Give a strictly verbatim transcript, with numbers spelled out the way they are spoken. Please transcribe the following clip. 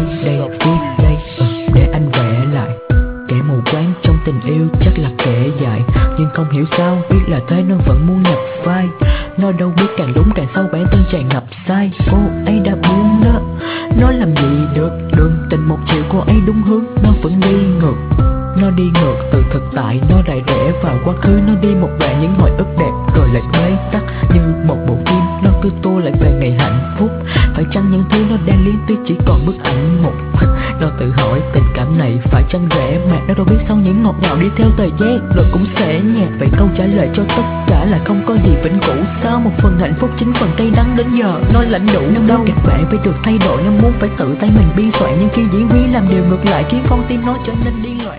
đây, viết đây, ừ, để anh vẽ lại. Kẻ mù quáng trong tình yêu chắc là kẻ dại, nhưng không hiểu sao biết là thế nên vẫn muốn nhập vai. Nó đâu biết càng đúng càng sâu bản thân tràn ngập sai. Cô ấy đã buông đó, nó làm gì được. Đường tình một chiều cô ấy đúng hướng, nó vẫn đi ngược. Nó đi ngược từ thực tại, nó rải rẽ vào quá khứ. Nó đi một đoạn những hồi ức đẹp rồi lại bế tắc như một bộ phim. Nó cứ tua lại về ngày hạnh phúc. Phải chăng những thứ nó đang liên tiếp chỉ còn bức ảnh một. Nó tự hỏi tình cảm này phải chăng rẻ mạt. Nó đâu biết sau những ngọt ngào đi theo thời gian rồi cũng sẽ nhạt. Vậy câu trả lời cho tất cả là không có gì vĩnh cửu. Sao một phần hạnh phúc chính phần cay đắng đến giờ nó lãnh đủ. Nó muốn kịch bản phải được thay đổi, nó muốn phải tự tay mình biên soạn. Nhưng khi diễn viên làm điều ngược lại khiến con tim nó trở nên điên loạn.